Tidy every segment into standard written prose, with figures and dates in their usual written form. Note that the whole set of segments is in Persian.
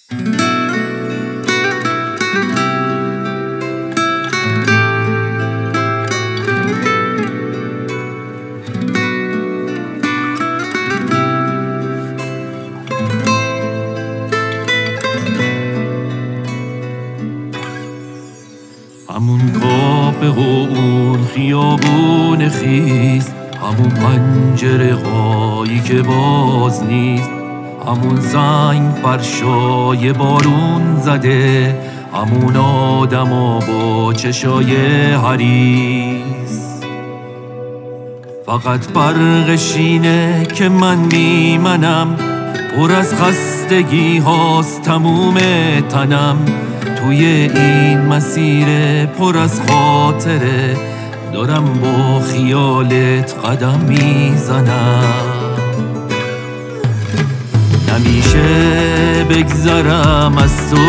همون قاب و اون خیابون خیز، همون پنجره هایی که باز نیست، همون سنگ فرشای بارون زده، همون آدما با چشای حریص. فقط فرقش اینه که من بی منم، پر از خستگی هاست تموم تنم، توی این مسیر پر از خاطره دارم با خیالت قدم میزنم. نمیشه بگذرم از تو،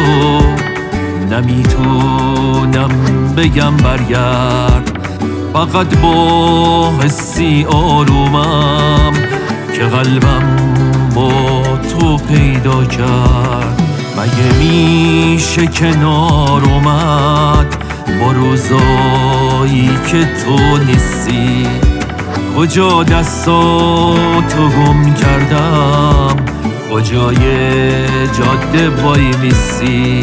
نمیتونم بگم برگرد، فقط با حسی آرومم که قلبم با تو پیدا کرد. مگه میشه کنار اومد با روزایی که تو نیستی؟ کجا دستاتو گم کردم، کجای جاده وای میسی؟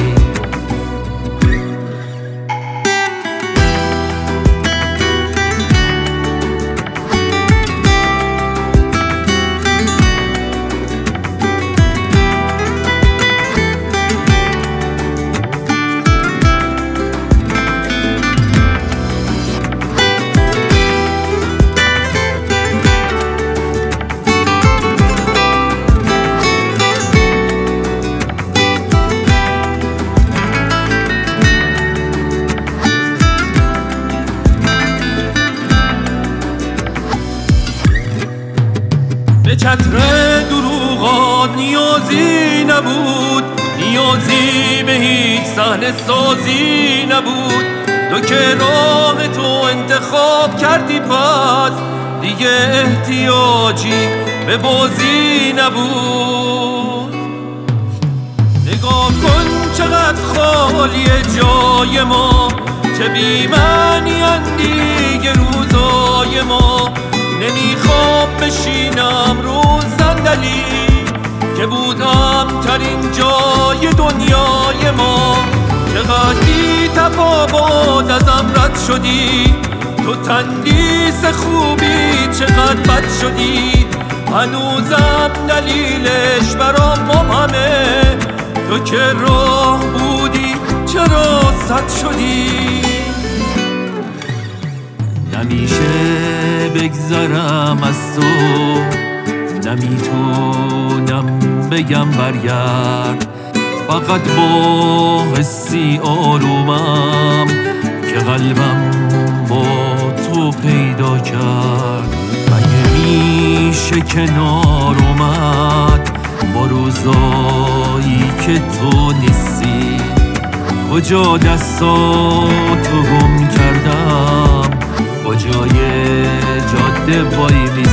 به چتر دروغات نیازی نبود، نیازی به هیچ صحنه سازی نبود. تو که راه تو انتخاب کردی، پس دیگه احتیاجی به بازی نبود. نگاه کن چقدر خالیه جای ما، چه بی‌معنی‌اند دیگه روزای ما. نمیخوام بشینم رو صندلی که بودم ترین جای دنیای ما. چقدر بی تفاوت ازم رد شدی، تو تندیس خوبی چقدر بد شدی. هنوزم دلیلش برام مبهمه، تو که راه بودی چرا صد شدی؟ نمیشه بگذرم از تو، نمیتونم بگم برگرد، فقط با حسی آرومم که قلبم با تو پیدا کرد. مگه میشه کنار اومد با روزایی که تو نیستی؟ کجا دستاتو گم کردم، کجای جاده وای میسی؟